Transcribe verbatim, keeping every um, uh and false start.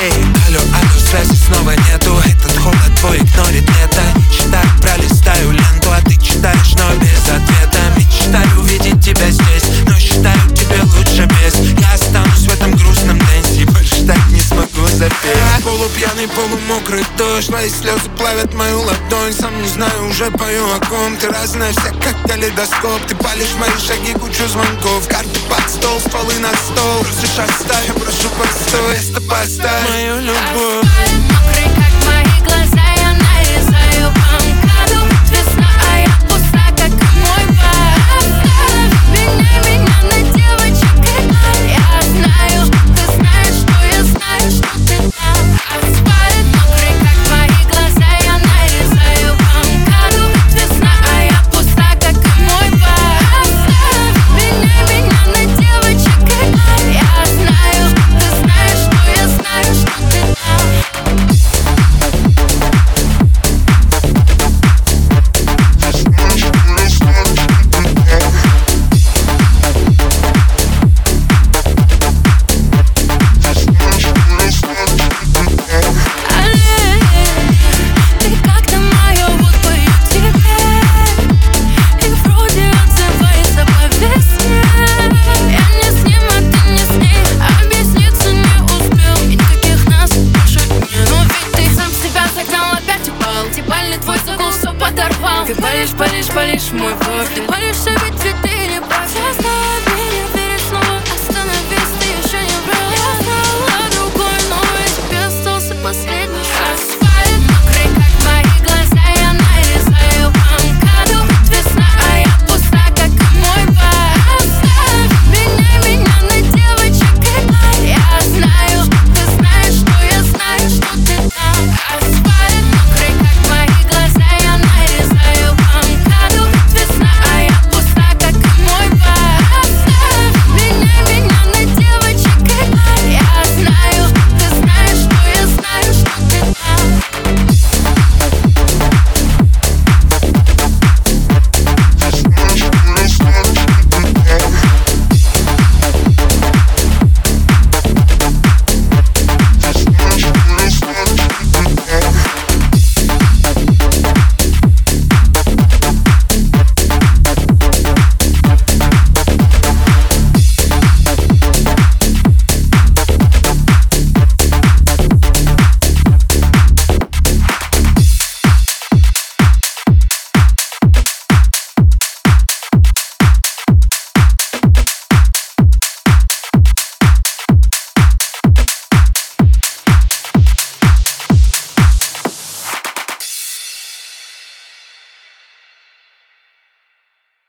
Эй, алло, алло, связи снова нету. Этот холод твой игнорит лето. Читаю, пролистаю ленту, а ты читаешь, но без ответа. Мечтаю увидеть тебя здесь, но считаю, тебе лучше без. Я останусь в этом грустном дэнсе, больше так не смогу запеть. Полупьяный, полумокрый дождь, твои слезы плавят мою ладонь. Сам не знаю, уже пою о ком. Ты разная вся, как калейдоскоп. Ты палишь мои шаги, кучу звонков. Карты под стол, стволы на стол. Просишь оставь, я прошу постой. Место поставь мою любовь. Мокрый, как мои глаза, я нарезаю по МКАДу. Весна, а я пуста, как и мой бар. Меня, меня на девочек играй. Я знаю, ты знаешь, что я знаю, что ты там. Асфальт мокрый, как мои глаза, я нарезаю по МКАДу. Весна, а я пуста, как и мой бар. Меня, меня на девочек играй. Я знаю, ты знаешь, что я знаю, что ты там. Ты как-то моё, вот пою тебе. И вроде отзывается по весне. Я не с ним, а ты не с ней. Объясниться не успел, и никаких нас больше нет. Но ведь ты сам себя загнал, опять упал. Дебальный твой закол всё подорвал. Ты палишь, палишь, палишь мой вор. Ты палишься, ведь